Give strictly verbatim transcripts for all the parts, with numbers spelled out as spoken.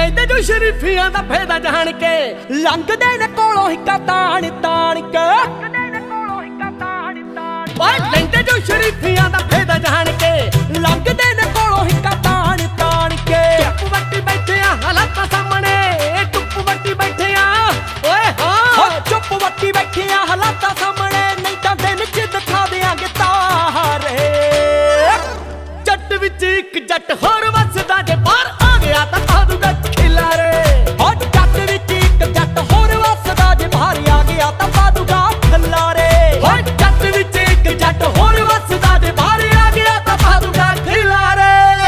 ਲੈਂਦੇ ਜੋ ਸ਼ਰੀਫੀਆਂ ਦਾ ਫਾਇਦਾ ਜਾਣ ਕੇ ਲੰਘਦੇ ਨੇ ਕੋਲੋਂ ਹਿੱਕਾ ਤਾਣ ਤਾਣ ਕੇ ਓਏ ਲੈਂਦੇ ਜੋ ਸ਼ਰੀਫੀਆਂ ਦਾ ਫਾਇਦਾ ਜਾਣ ਕੇ ਲੰਘਦੇ ਨੇ ਕੋਲੋਂ ਹਿੱਕਾ ਤਾਣ ਤਾਣ ਕੇ ਚੁੱਪ ਵੱਟੀ ਬੈਠੇ ਆ ਹਾਲਾਤਾਂ ਸਾਹਮਣੇ ਚੁੱਪ ਵੱਟੀ ਬੈਠੇ ਆ ਓਏ ਹਾਂ ਚੁੱਪ ਵੱਟੀ ਬੈਠੇ ਆ ਹਾਲਾਤਾਂ ਸਾਹਮਣੇ ਨਹੀਂ ਤਾਂ ਦਿਨ ਚ ਦਿਖਾ ਦਿਆਂਗੇ ਤਾਰੇ ਜੱਟ ਵਿੱਚ ਇੱਕ ਜੱਟ ਹੋਰ ਵੱਸਦਾ ਜੇ ਬਾਹਰ ਆ ਗਿਆ ਤਾਂ ਪਾ ਦੂਗਾ ਖਿਲਾਰੇ ਹੋ ਜੱਟ ਵਿੱਚ ਇੱਕ ਜੱਟ ਹੋਰ ਵੱਸਦਾ ਜੇ ਬਾਹਰ ਆ ਗਿਆ ਤਾਂ ਪਾ ਦੂਗਾ ਖਿਲਾਰੇ ਹੋ ਜੱਟ ਵਿੱਚ ਇੱਕ ਜੱਟ ਹੋਰ ਵੱਸਦਾ ਜੇ ਬਾਹਰ ਆ ਗਿਆ ਤਾਂ ਪਾ ਦੂਗਾ ਖਿਲਾਰੇ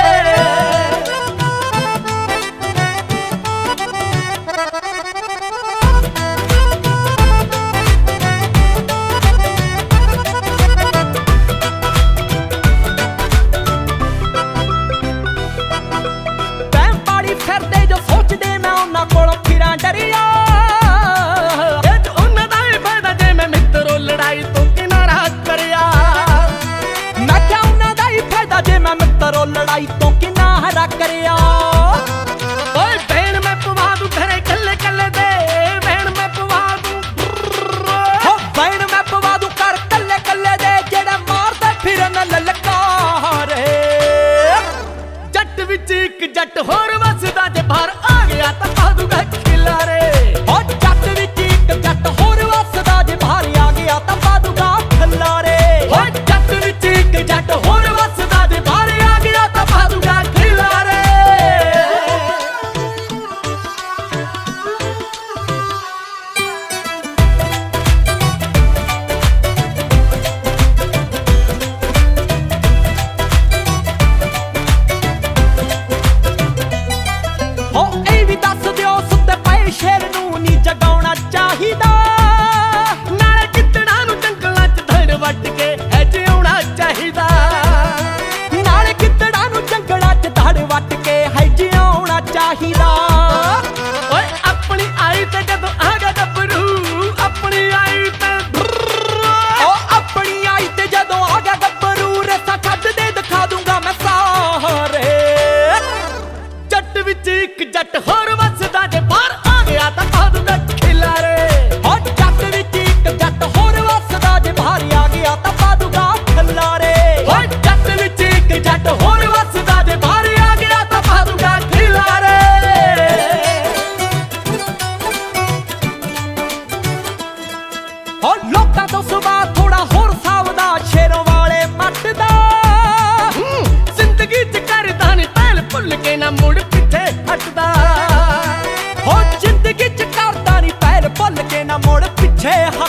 ਫਿਰਦੇ ਜੋ ਸੋਚਦੇ ਮੈਂ ਉਹਨਾਂ ਕੋਲੋਂ ਫਿਰਾਂ ਡਰਿਆ ਇਹ ਚ ਉਹਨਾਂ ਦਾ ਹੀ ਫਾਇਦਾ ਜੇ ਮੈਂ ਮਿੱਤਰੋਂ ਲੜਾਈ ਤੋਂ ਕਿਨਾਰਾ ਕਰਿਆ ਮੈਂ ਕਿਹਾ ਉਹਨਾਂ ਦਾ ਹੀ ਫਾਇਦਾ ਜੇ ਮੈਂ ਮਿੱਤਰੋਂ ਲੜਾਈ ਤੋਂ ਕਿਨਾਰਾ ਕਰਿਆ ਓਏ ਭੈਣ ਮੈਂ ਪਵਾ ਦੂੰ ਘਰੇ ਕੱਲੇ ਕੱਲੇ ਦੇ ਭੈਣ ਮੈਂ ਪਵਾ ਦੂੰ ਹੋ ਭੈਣ ਮੈਂ ਪਵਾ ਦੂੰ ਘਰ ਕੱਲੇ ਕੱਲੇ ਦੇ ਜਿਹੜਾ ਮਾਰਦਾ ਫਿਰਨ ਲਲਕਾਰੇ ਜੱਟ ਵਿੱਚ ਇੱਕ ਜੱਟ ਹੋਰ ਵੱਸਦਾ ਜੇ ਬਾਹਰ ਆ ਗਿਆ ਤਾਂ ਪਾ ਦੂਗਾ ਖਿਲਾਰੇ ਹੋ ਜੱਟ ਵਿੱਚ ਇੱਕ ਜੱਟ ਹੋਰ ਵੱਸਦਾ ਜੇ ਬਾਹਰ ਆ ਗਿਆ ਤਾਂ ਪਾ ਦੂਗਾ ਖਿਲਾਰੇ ਹੋ ਜੱਟ ਵਿੱਚ ਇੱਕ ਜੱਟ ਹੋਰ ਵੱਸਦਾ ਜੇ ਬਾਹਰ ਆ ਗਿਆ ਤਾਂ ਪਾ ਦੂਗਾ ਖਿਲਾਰੇ ਹੋ ਇਹ ਵੀ ਦੱਸ ਦਿਓ ਸੁੱਤੇ ਪਏ ਸ਼ੇਰ ਨੂੰ ਨੀ ਜਗਾਉਣਾ ਚਾਹੀਦਾ ਨਾਲੇ ਗਿੱਦੜਾਂ ਨੂੰ ਜੰਗਲਾਂ ਚ ਧੜ ਵੱਟ ਕੇ ਐ ਜਿਉਣਾ ਚਾਹੀਦਾ ਨਾਲੇ ਗਿੱਦੜਾਂ ਨੂੰ ਜੰਗਲਾਂ ਚ ਧੜ ਵੱਟ ਕੇ ਹੈ ਜਿਉਣਾ ਚਾਹੀਦਾ ਓਏ ਆਪਣੀ ਆਈ ਤੇ ਜਦੋਂ ਆ ਗਿਆ ਗੱਭਰੂ ਆਪਣੀ ਆਈ ਤੇ ਓ ਆਪਣੀ ਆਈ ਤੇ ਜਦੋਂ ਆ ਗਿਆ ਗੱਭਰੂ ਰਸਾ ਛੱਡ ਦੇ ਦਿਖਾ ਦੂੰਗਾ ਮੈਂ ਸਾਰੇ ਜੱਟ ਵਿੱਚ ਇੱਕ ਜੱਟ ਹੋਰ ਵੱਸਦਾ ਜੇ ਬਾਹਰ ਆ ਗਿਆ ਤਾਂ ਪਾ ਦੂਗਾ ਖਿਲਾਰੇ ਹੋ ਜੱਟ ਵਿੱਚ ਇੱਕ ਜੱਟ ਹੋਰ ਵੱਸਦਾ ਜੇ ਬਾਹਰ ਆ ਗਿਆ ਤਾਂ ਪਾ ਦੂਗਾ ਖਿਲਾਰੇ ਹੋ ਜੱਟ ਵਿੱਚ ਇੱਕ ਜੱਟ ਹੋਰ ਵੱਸਦਾ ਜੇ ਬਾਹਰ ਆ ਗਿਆ ਤਾਂ ਪਾ ਦੂਗਾ ਖਿਲਾਰੇ ਹੋ ਲੋਕਾਂ ਤੋਂ ਸੁਭਾਅ ਥੋੜਾ ਹੋਰ ਸਾਵਦਾ ਸ਼ੇਰੋਂ ਵਾਲੇ ਮੱਟ ਦਾ ਜ਼ਿੰਦਗੀ ਚ ਕਰਦਾ ਨੀ ਪਹਿਲ ਭੁੱਲ ਕੇ ਨਾ ਮੁੜ ਪਿੱਛੇ ਹਟਦਾ ਹੋ ਜ਼ਿੰਦਗੀ ਚ ਕਰਦਾ ਨੀ ਪਹਿਲ ਭੁੱਲ ਕੇ ਨਾ ਮੁੜ ਪਿੱਛੇ